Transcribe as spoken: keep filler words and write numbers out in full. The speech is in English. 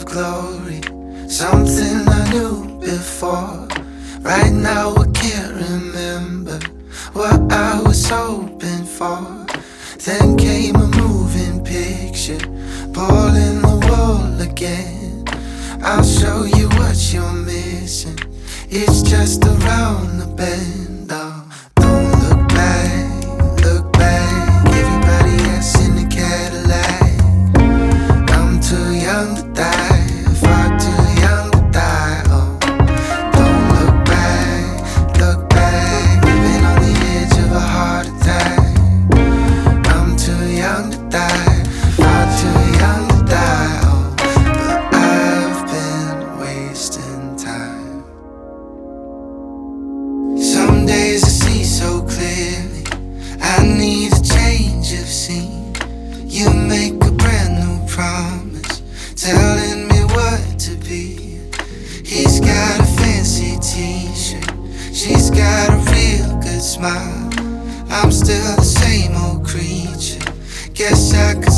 glory, something I knew before. Right now I can't remember what I was hoping for. Then came a moving picture, pulling the wall again. I'll show you what you're missing, it's just around the bend. Oh, don't look back, look back. Everybody else in the Cadillac. I'm too young to die, far too young to die. Oh, don't look back, look back. Living on the edge of a heart attack. I'm too young to die, far too young to die. Oh, but I've been wasting time. Some days I see so clearly, I need a change of scene. You make a brand new promise, telling me what to be. He's got a fancy t-shirt, she's got a real good smile. I'm still the same old creature, guess I could